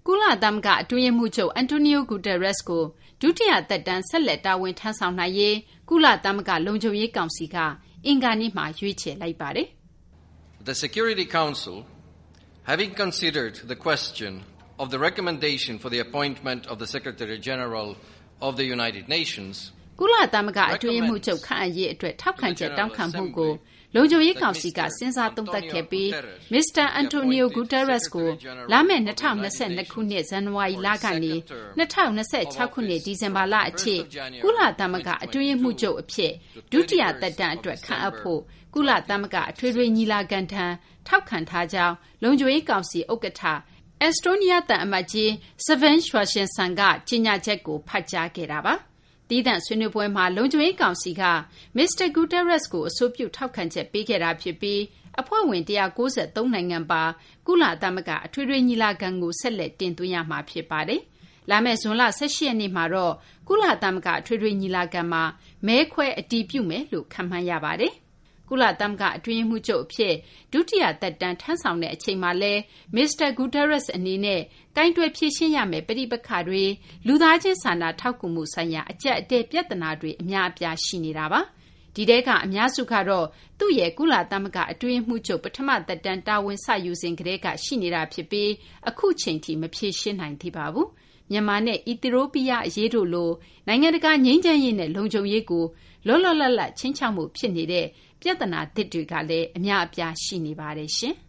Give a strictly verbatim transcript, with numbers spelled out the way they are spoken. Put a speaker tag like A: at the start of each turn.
A: ကုလသမဂ္ဂအတွင်းရေးမှူးချုပ်အန်တိုနီယိုဂူတာရက်စ်ကိုဒုတိယသက်တမ်းဆက်လက်တာဝန်ထမ်းဆောင်နိုင်ရေးကုလသမဂ္ဂလုံခြုံရေးကောင်စီကအင်္ဂါနေ့မှာရွေးချယ်လိုက်ပါတယ်။
B: The Security Council, having considered the question of the recommendation for the appointment of the Secretary General of the United Nations
A: ကုလသမဂ္ဂအတွင်းရေးမှူးချုပ်ခန့်အပ်ရေးအတွက်ထောက်ခံချက်တောင်းခံမှုကိုလုံခြုံရေးကောင်စီကစဉ်းစားသုံးသပ်ခဲ့ပြီးမစ္စတာအန်တိုနီယိုဂူတာရက်စ်ကိုလာမယ့်၂၀၂၂ခုနှစ်ဇန်နဝါရီလကနေ၂၀၂၆ခုနှစ်ဒီဇင်ဘာလအထိကုလသမဂ္ဂအတွင်းရေးမှူးချုပ်အဖြစ်ဒုတိယသက်တမ်းအတွက်ခန့်အပ်ဖို့ကုလသမဂ္ဂအထွေထွေညီလာခံထံထောက်ခံထားကြောင်းလုံခြုံရေးကောင်စီဥက္ကဋ္ဌအက်စတိုးနီးယားသံအမတ်ကြီးဆဗန်ရွှာရှင်ဆန်ကကြေညာချက်ကိုဖတ်ကြားခဲ့တာပါ။တီးသန့်ဆွေးနွေးပွဲမှာလုံခြုံရေးကောင်စီကမစ္စတာဂူတာရက်စ်ကိုအဆိုပြုထောက်ခံချက်ပေးခဲ့တာဖြစ်ပြီးအဖွဲ့ဝင်၁၉၃နိုင်ငံပါကုလသမဂ္ဂအထွေထွေညီလာခံကိုဆက်လက်တင်သွင်းရမှာဖြစ်ပါတယ်။လာမယ့်ဇွန်လ၁၈ရက်နေ့မှာတော့ကုလသမဂ္ဂအထွေထွေညီလာခံမှာမဲခွဲအတည်ပြုမယ်လို့ခန့်မှန်းရပါတယ်။ကုလသမဂ္ဂအတွင်းရေးမှူးချုပ်အဖြစ်ဒုတိယသက်တမ်းထမ်းဆောင်တဲ့အချိန်မှာလဲမစ္စတာဂူတာရက်စ်အနေနဲ့ကိုင်တွယ်ဖြေရှင်းရမယ့်ပဋိပက္ခတွေလူသားချင်းစာနာထောက်ကူမှုဆိုင်ရာအကျပ်အတည်းပြဿနာတွေအများအပြားရှိနေတာပါဒီတဲကအများစုကတော့သူ့ရဲ့ကုလသမဂ္ဂအတွင်းရေးမှူးချုပ်ပထမသက်တမ်းတာဝန်ဆယူစဉ်ကတည်းကရှိနေတာဖြစ်ပြီးအခုချိန်ထိမဖြေရှင်းနိုင်သေးပါဘူးမြန်မာနဲ့အီသီယိုးပီးယားအရေးတို့လိုနိုင်ငံတကာငြိမ်းချမ်းရေးနဲ့လုံခြုံရေးကိုလောလောလတ်လတ်ချင်းချောက်မှုဖြစ်နေတဲ့ပြဿနာသစ်တွေကလည်းအများအပြားရှိနေပါတယ်ရှင်။